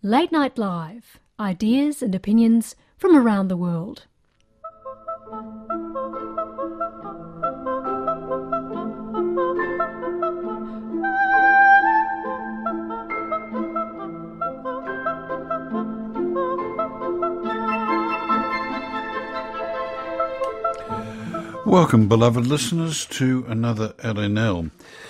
Late Night Live. Ideas and opinions from around the world. Welcome, beloved listeners, to another LNL.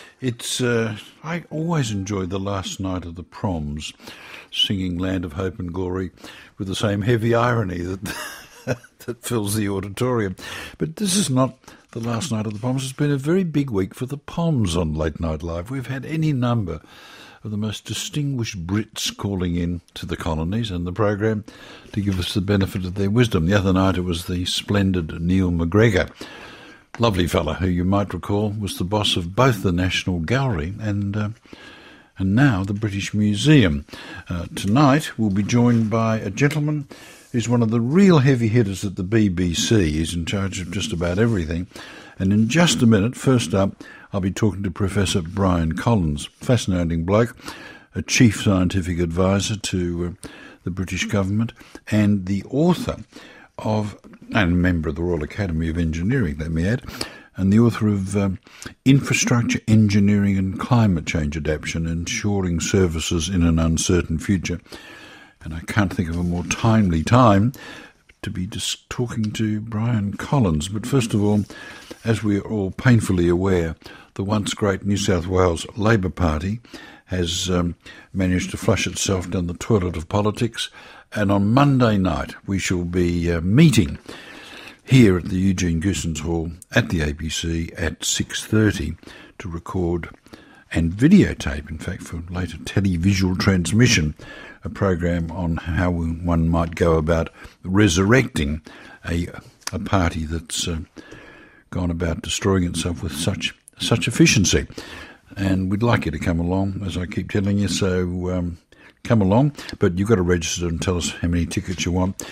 I always enjoy the last night of the proms, singing Land of Hope and Glory with the same heavy irony that that fills the auditorium. But this is not the last night of the proms. It's been a very big week for the Poms on Late Night Live. We've had any number of the most distinguished Brits calling in to the colonies and the program to give us the benefit of their wisdom. The other night it was the splendid Neil McGregor. Lovely fella, who you might recall was the boss of both the National Gallery and now the British Museum. Tonight we'll be joined by a gentleman who's one of the real heavy hitters at the BBC. He's in charge of just about everything. And in just a minute, first up, I'll be talking to Professor Brian Collins, fascinating bloke, a chief scientific advisor to the British government and the author of, and a member of the Royal Academy of Engineering, let me add, and the author of Infrastructure, Engineering and Climate Change Adaptation, Ensuring Services in an Uncertain Future. And I can't think of a more timely time to be just talking to Brian Collins. But first of all, as we're all painfully aware, the once great New South Wales Labor Party has managed to flush itself down the toilet of politics. And on Monday night, we shall be meeting here at the Eugene Goosens Hall at the ABC at 6:30 to record and videotape, in fact, for later televisual transmission, a program on how one might go about resurrecting a party that's gone about destroying itself with such efficiency. And we'd like you to come along, as I keep telling you, so come along, but you've got to register and tell us how many tickets you want.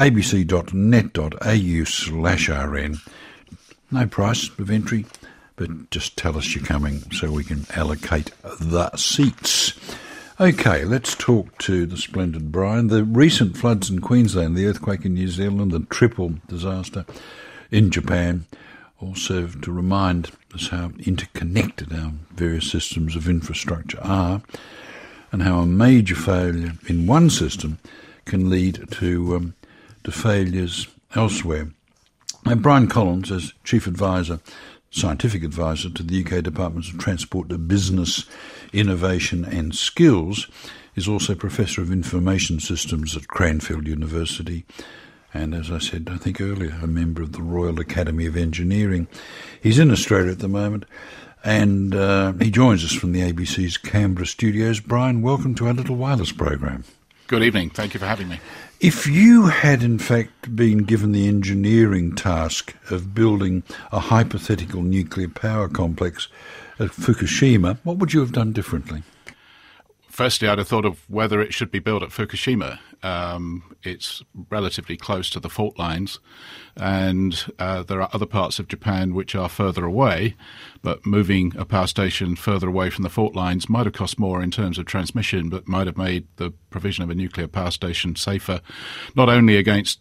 abc.net.au/RN. No price of entry, but just tell us you're coming so we can allocate the seats. Okay, let's talk to the splendid Brian. The recent floods in Queensland, the earthquake in New Zealand, the triple disaster in Japan all serve to remind us how interconnected our various systems of infrastructure are, and how a major failure in one system can lead to failures elsewhere. And Brian Collins, as Chief Advisor, Scientific Advisor to the UK Departments of Transport, Business, Innovation and Skills, is also Professor of Information Systems at Cranfield University, and as I said, I think earlier, a member of the Royal Academy of Engineering. He's in Australia at the moment, and he joins us from the ABC's Canberra studios. Brian, welcome to our little wireless program. Good evening. Thank you for having me. If you had, in fact, been given the engineering task of building a hypothetical nuclear power complex at Fukushima, what would you have done differently? Firstly, I'd have thought of whether it should be built at Fukushima. It's relatively close to the fault lines, and there are other parts of Japan which are further away, but moving a power station further away from the fault lines might have cost more in terms of transmission, but might have made the provision of a nuclear power station safer, not only against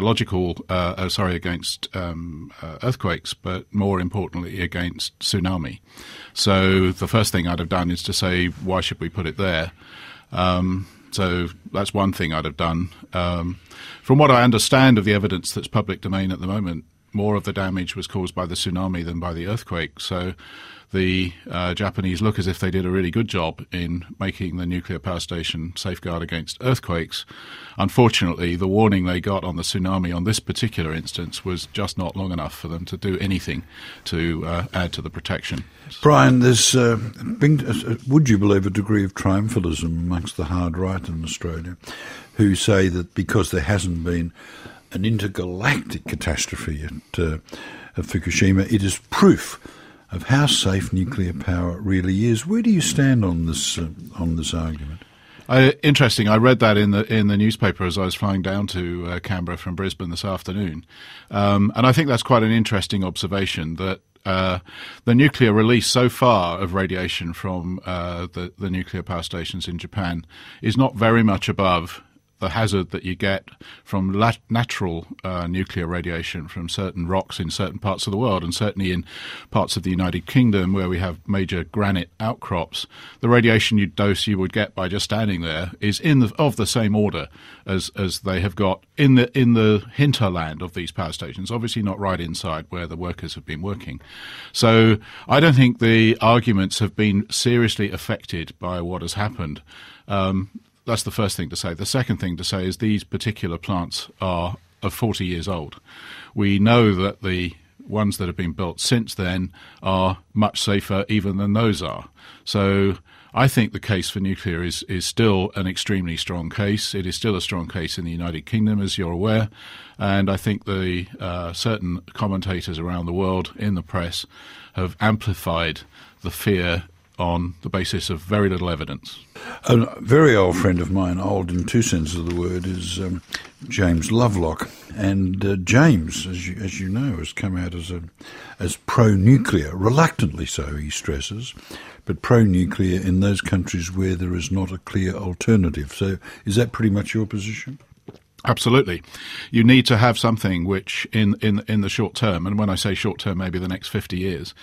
earthquakes, but more importantly against tsunami. So the first thing I'd have done is to say, why should we put it there? So that's one thing I'd have done. From what I understand of the evidence that's public domain at the moment, more of the damage was caused by the tsunami than by the earthquake. So the Japanese look as if they did a really good job in making the nuclear power station safeguard against earthquakes. Unfortunately, the warning they got on the tsunami on this particular instance was just not long enough for them to do anything to add to the protection. Brian, there's would you believe, a degree of triumphalism amongst the hard right in Australia, who say that because there hasn't been an intergalactic catastrophe at Fukushima, it is proof of how safe nuclear power really is. Where do you stand on this argument? Interesting. I read that in the newspaper as I was flying down to Canberra from Brisbane this afternoon, and I think that's quite an interesting observation. That the nuclear release so far of radiation from the nuclear power stations in Japan is not very much above the hazard that you get from natural nuclear radiation from certain rocks in certain parts of the world, and certainly in parts of the United Kingdom where we have major granite outcrops. The radiation you would get by just standing there is of the same order as they have got in the hinterland of these power stations, obviously not right inside where the workers have been working. So I don't think the arguments have been seriously affected by what has happened. That's the first thing to say. The second thing to say is these particular plants are 40 years old. We know that the ones that have been built since then are much safer even than those are. So I think the case for nuclear is still an extremely strong case. It is still a strong case in the United Kingdom, as you're aware. And I think the certain commentators around the world in the press have amplified the fear on the basis of very little evidence. A very old friend of mine, old in two senses of the word, is James Lovelock. And James, as you know, has come out as pro-nuclear, reluctantly so, he stresses, but pro-nuclear in those countries where there is not a clear alternative. So is that pretty much your position? Absolutely. You need to have something which in the short term, and when I say short term, maybe the next 50 years,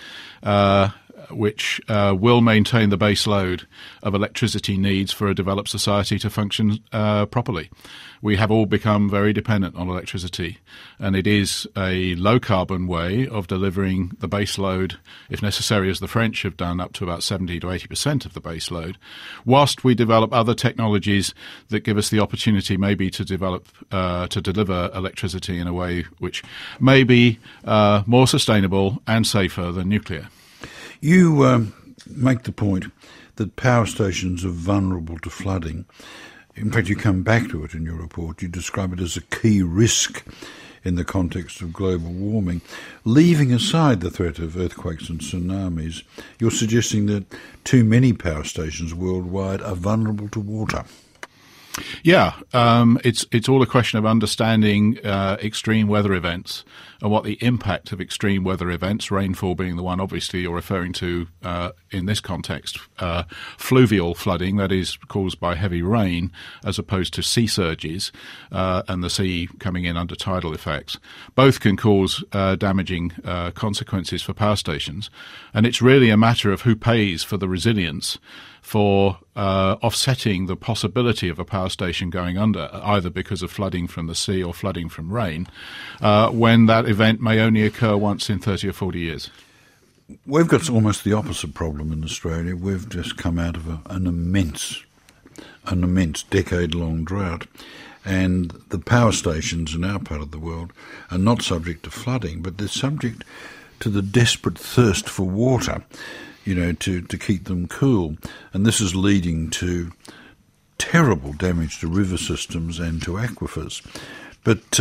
which will maintain the base load of electricity needs for a developed society to function properly. We have all become very dependent on electricity, and it is a low-carbon way of delivering the base load, if necessary, as the French have done, up to about 70 to 80% of the base load, whilst we develop other technologies that give us the opportunity maybe to deliver electricity in a way which may be more sustainable and safer than nuclear. You make the point that power stations are vulnerable to flooding. In fact, you come back to it in your report. You describe it as a key risk in the context of global warming. Leaving aside the threat of earthquakes and tsunamis, you're suggesting that too many power stations worldwide are vulnerable to water. Yeah, it's all a question of understanding extreme weather events and what the impact of extreme weather events, rainfall being the one obviously you're referring to in this context, fluvial flooding, that is caused by heavy rain, as opposed to sea surges and the sea coming in under tidal effects. Both can cause damaging consequences for power stations, and it's really a matter of who pays for the resilience for offsetting the possibility of a power station going under, either because of flooding from the sea or flooding from rain, when that event may only occur once in 30 or 40 years. We've got almost the opposite problem in Australia. We've just come out of an immense decade-long drought, and the power stations in our part of the world are not subject to flooding, but they're subject to the desperate thirst for water, to keep them cool. And this is leading to terrible damage to river systems and to aquifers. But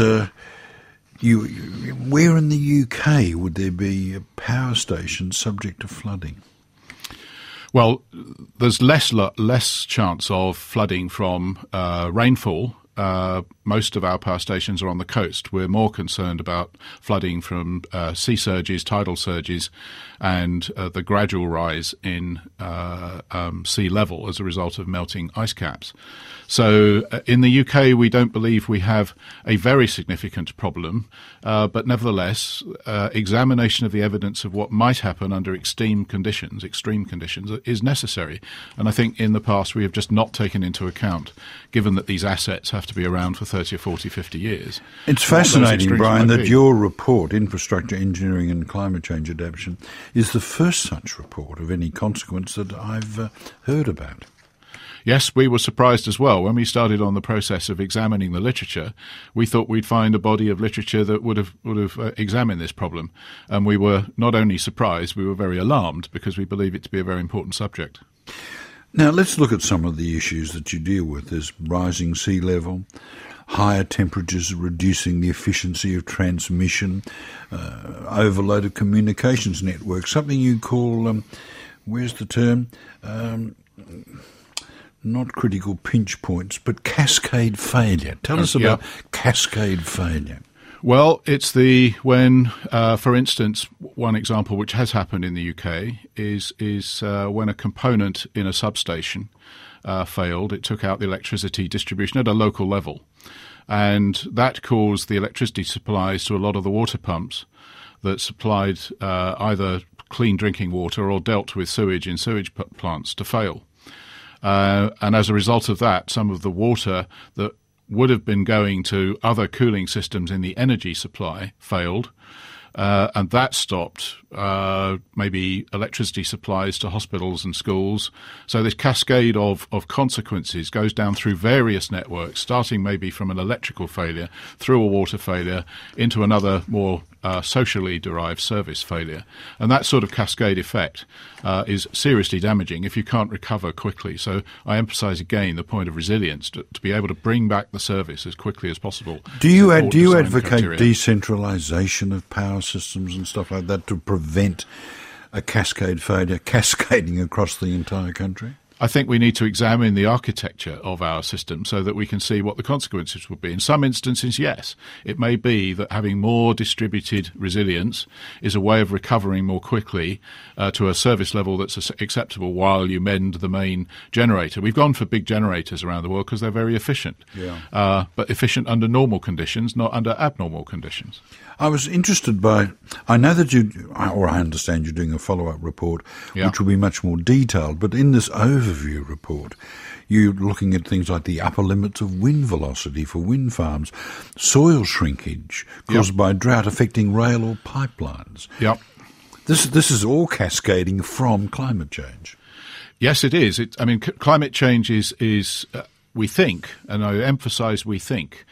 where in the UK would there be a power station subject to flooding? Well, there's less chance of flooding from rainfall. Most of our power stations are on the coast. We're more concerned about flooding from sea surges, tidal surges, and the gradual rise in sea level as a result of melting ice caps. So in the UK, we don't believe we have a very significant problem, but nevertheless, examination of the evidence of what might happen under extreme conditions is necessary. And I think in the past we have just not taken into account, given that these assets have to be around for 30 or 40, 50 years. It's fascinating, Brian, that your report, Infrastructure, Engineering and Climate Change Adaptation, is the first such report of any consequence that I've heard about. Yes, we were surprised as well. When we started on the process of examining the literature, we thought we'd find a body of literature that would have examined this problem. And we were not only surprised, we were very alarmed, because we believe it to be a very important subject. Now, let's look at some of the issues that you deal with. There's rising sea level, higher temperatures reducing the efficiency of transmission, overload of communications networks, something you call, where's the term? Not critical pinch points, but cascade failure. Tell us about cascade failure. Well, it's when, for instance, one example which has happened in the UK is when a component in a substation failed. It took out the electricity distribution at a local level, and that caused the electricity supplies to a lot of the water pumps that supplied either clean drinking water or dealt with sewage in sewage plants to fail. And as a result of that, some of the water that would have been going to other cooling systems in the energy supply failed, and that stopped maybe electricity supplies to hospitals and schools. So this cascade of consequences goes down through various networks, starting maybe from an electrical failure, through a water failure, into another more socially derived service failure. And that sort of cascade effect is seriously damaging if you can't recover quickly. So I emphasise again the point of resilience, to be able to bring back the service as quickly as possible. Do you advocate decentralisation of power systems and stuff like that to prevent a cascade failure cascading across the entire country? I think we need to examine the architecture of our system so that we can see what the consequences would be. In some instances, yes, it may be that having more distributed resilience is a way of recovering more quickly to a service level that's acceptable while you mend the main generator. We've gone for big generators around the world because they're very efficient, but efficient under normal conditions, not under abnormal conditions. I was interested I know that I understand you're doing a follow-up report, which will be much more detailed, but in this overview report, you're looking at things like the upper limits of wind velocity for wind farms, soil shrinkage caused by drought affecting rail or pipelines. Yep. This is all cascading from climate change. Yes, it is. Climate change is we think, and I emphasise we think,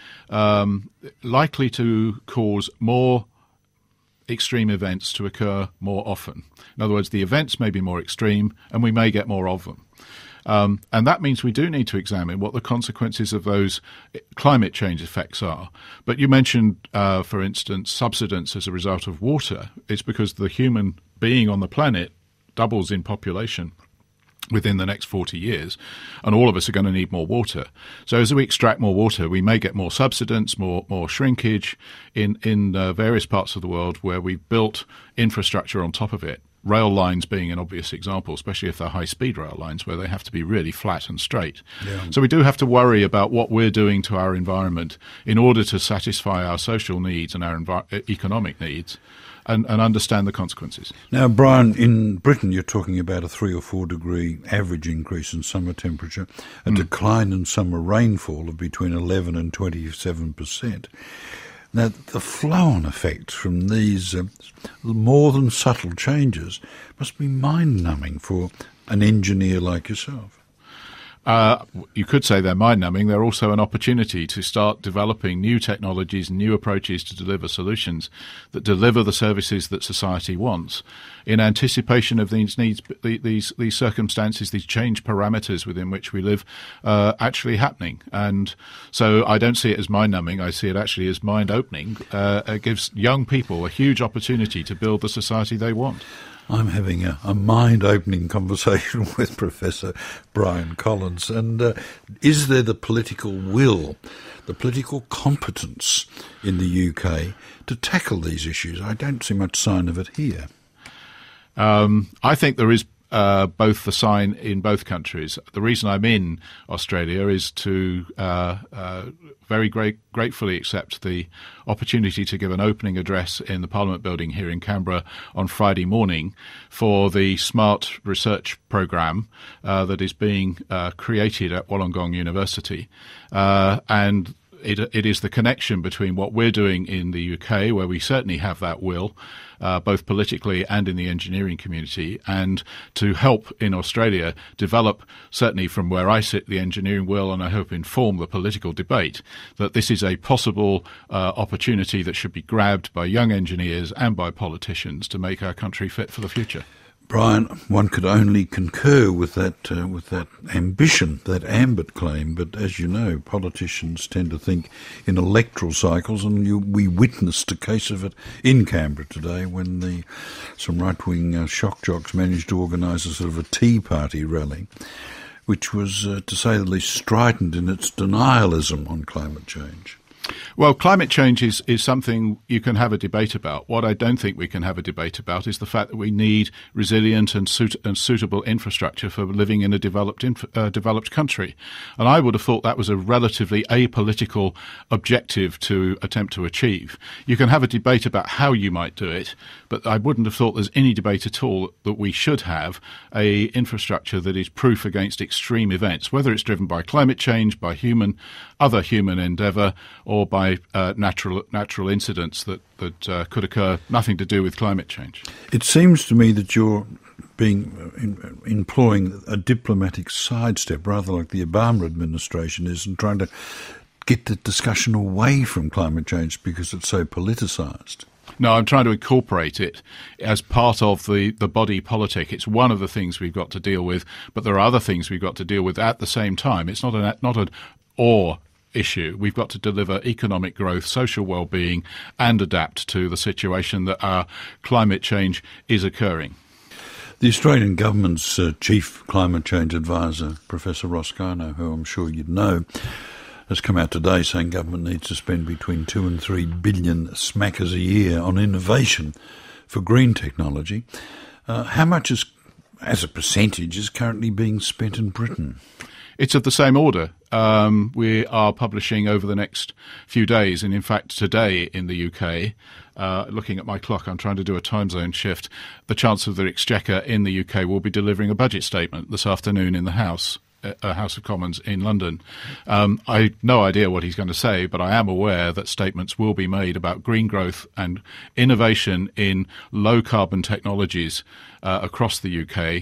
likely to cause more extreme events to occur more often. In other words, the events may be more extreme and we may get more of them. And that means we do need to examine what the consequences of those climate change effects are. But you mentioned, for instance, subsidence as a result of water. It's because the human being on the planet doubles in population within the next 40 years, and all of us are going to need more water. So as we extract more water, we may get more subsidence, more shrinkage in various parts of the world where we've built infrastructure on top of it. Rail lines being an obvious example, especially if they're high-speed rail lines where they have to be really flat and straight. Yeah. So we do have to worry about what we're doing to our environment in order to satisfy our social needs and our economic needs. And understand the consequences. Now, Brian, in Britain you're talking about a 3 or 4 degree average increase in summer temperature, a decline in summer rainfall of between 11 and 27%. Now, the flow-on effects from these more than subtle changes must be mind-numbing for an engineer like yourself. You could say they're mind-numbing. They're also an opportunity to start developing new technologies and new approaches to deliver solutions that deliver the services that society wants in anticipation of these needs, these circumstances, these change parameters within which we live actually happening. And so I don't see it as mind-numbing. I see it actually as mind-opening. It gives young people a huge opportunity to build the society they want. I'm having a mind-opening conversation with Professor Brian Collins. And is there the political will, the political competence in the UK to tackle these issues? I don't see much sign of it here. I think there is both the sign in both countries. The reason I'm in Australia is to very gratefully accept the opportunity to give an opening address in the Parliament building here in Canberra on Friday morning for the Smart Research Programme that is being created at Wollongong University. And it is the connection between what we're doing in the UK, where we certainly have that will, both politically and in the engineering community, and to help in Australia develop, certainly from where I sit, the engineering will, and I hope inform the political debate, that this is a possible opportunity that should be grabbed by young engineers and by politicians to make our country fit for the future. Brian, one could only concur with that ambition, that ambit claim. But as you know, politicians tend to think in electoral cycles, and we witnessed a case of it in Canberra today when some right-wing shock jocks managed to organise a sort of a Tea Party rally, which was, to say the least, strident in its denialism on climate change. Well, climate change is something you can have a debate about. What I don't think we can have a debate about is the fact that we need resilient and suitable infrastructure for living in a developed country. And I would have thought that was a relatively apolitical objective to attempt to achieve. You can have a debate about how you might do it, but I wouldn't have thought there's any debate at all that we should have a infrastructure that is proof against extreme events, whether it's driven by climate change, by other human endeavour, or by natural incidents that could occur, nothing to do with climate change. It seems to me that you're employing a diplomatic sidestep, rather like the Obama administration is, and trying to get the discussion away from climate change because it's so politicised. No, I'm trying to incorporate it as part of the body politic. It's one of the things we've got to deal with, but there are other things we've got to deal with at the same time. It's not an or issue. We've got to deliver economic growth, social well-being, and adapt to the situation that our climate change is occurring. The Australian Government's Chief Climate Change Advisor, Professor Ross Garnaut, who I'm sure you'd know, has come out today saying government needs to spend between 2 and 3 billion smackers a year on innovation for green technology. How much as a percentage is currently being spent in Britain? It's of the same order. We are publishing over the next few days, and in fact today in the UK, looking at my clock, I'm trying to do a time zone shift. The Chancellor of the Exchequer in the UK will be delivering a budget statement this afternoon in the House of Commons in London. I have no idea what he's going to say, but I am aware that statements will be made about green growth and innovation in low-carbon technologies across the UK.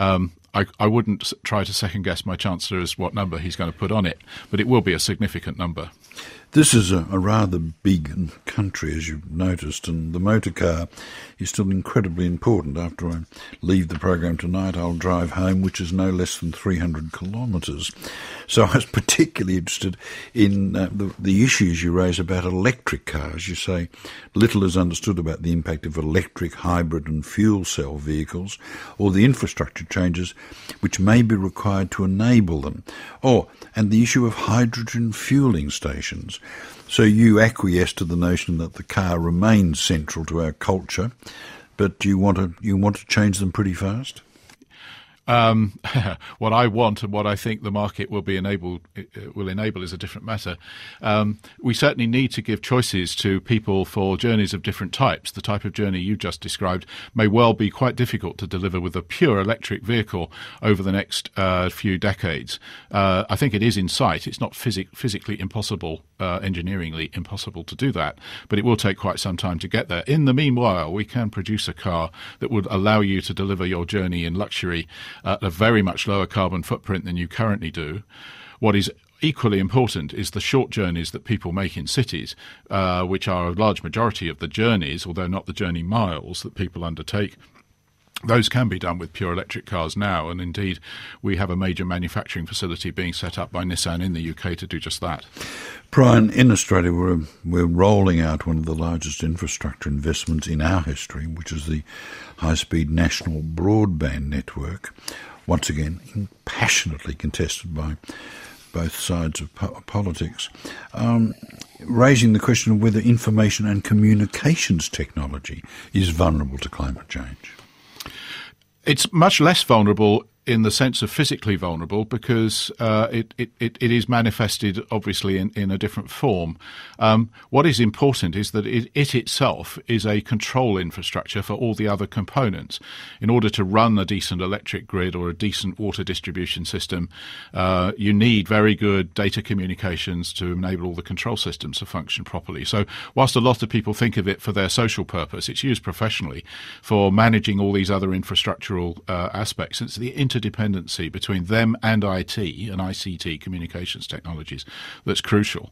I wouldn't try to second-guess my Chancellor as what number he's going to put on it, but it will be a significant number. This is a rather big country, as you've noticed, and the motor car is still incredibly important. After I leave the program tonight, I'll drive home, which is no less than 300 kilometres. So I was particularly interested in the issues you raise about electric cars. You say little is understood about the impact of electric, hybrid and fuel cell vehicles, or the infrastructure changes which may be required to enable them. And the issue of hydrogen fuelling stations. So you acquiesce to the notion that the car remains central to our culture, but you want to change them pretty fast? What I want and what I think the market will enable is a different matter. We certainly need to give choices to people for journeys of different types. The type of journey you just described may well be quite difficult to deliver with a pure electric vehicle over the next few decades. I think it is in sight. It's not physically impossible, engineeringly impossible to do that, but it will take quite some time to get there. In the meanwhile, we can produce a car that would allow you to deliver your journey in luxury at a very much lower carbon footprint than you currently do. What is equally important is the short journeys that people make in cities, which are a large majority of the journeys, although not the journey miles that people undertake. Those can be done with pure electric cars now, and indeed we have a major manufacturing facility being set up by Nissan in the UK to do just that. Brian, in Australia we're rolling out one of the largest infrastructure investments in our history, which is the high-speed national broadband network, once again passionately contested by both sides of politics, raising the question of whether information and communications technology is vulnerable to climate change. It's much less vulnerable in the sense of physically vulnerable because it is manifested obviously in a different form. What is important is that it itself is a control infrastructure for all the other components. In order to run a decent electric grid or a decent water distribution system, you need very good data communications to enable all the control systems to function properly. So whilst a lot of people think of it for their social purpose, it's used professionally for managing all these other infrastructural aspects. It's the interdependency between them and IT and ICT communications technologies that's crucial.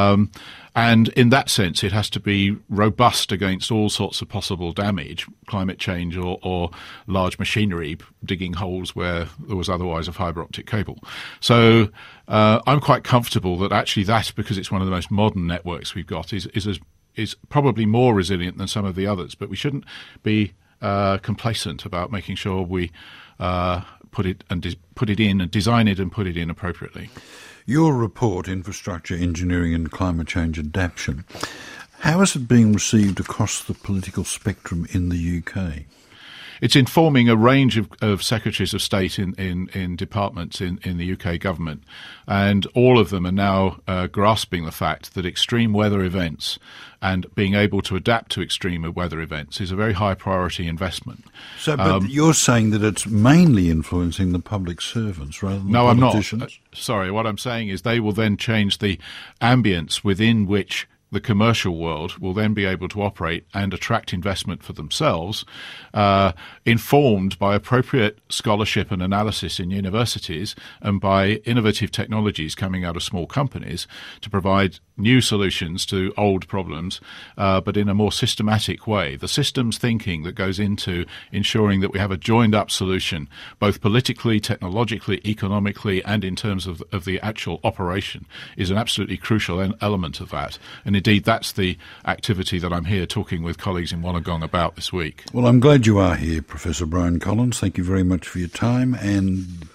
And in that sense, it has to be robust against all sorts of possible damage, climate change or large machinery digging holes where there was otherwise a fibre optic cable. So I'm quite comfortable that actually that, because it's one of the most modern networks we've got, is probably more resilient than some of the others. But we shouldn't be complacent about making sure we put it in and design it and put it in appropriately. Your report, Infrastructure, Engineering and Climate Change Adaptation, how is it being received across the political spectrum in the UK? It's informing a range of secretaries of state in departments in the UK government, and all of them are now grasping the fact that extreme weather events and being able to adapt to extreme weather events is a very high priority investment. So, but you're saying that it's mainly influencing the public servants rather than the politicians? No, I'm not. Sorry, what I'm saying is they will then change the ambience within which the commercial world will then be able to operate and attract investment for themselves, informed by appropriate scholarship and analysis in universities and by innovative technologies coming out of small companies to provide new solutions to old problems, but in a more systematic way. The systems thinking that goes into ensuring that we have a joined-up solution, both politically, technologically, economically, and in terms of the actual operation, is an absolutely crucial element of that. And indeed, that's the activity that I'm here talking with colleagues in Wollongong about this week. Well, I'm glad you are here, Professor Brian Collins. Thank you very much for your time. And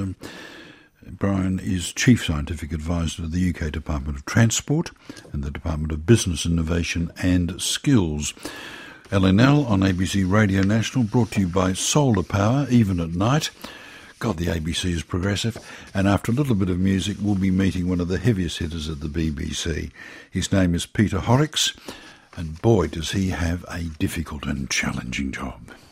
Brian is Chief Scientific Advisor to the UK Department of Transport and the Department of Business Innovation and Skills. LNL on ABC Radio National, brought to you by Solar Power, even at night. God, the ABC is progressive. And after a little bit of music, we'll be meeting one of the heaviest hitters at the BBC. His name is Peter Horrocks, and boy, does he have a difficult and challenging job.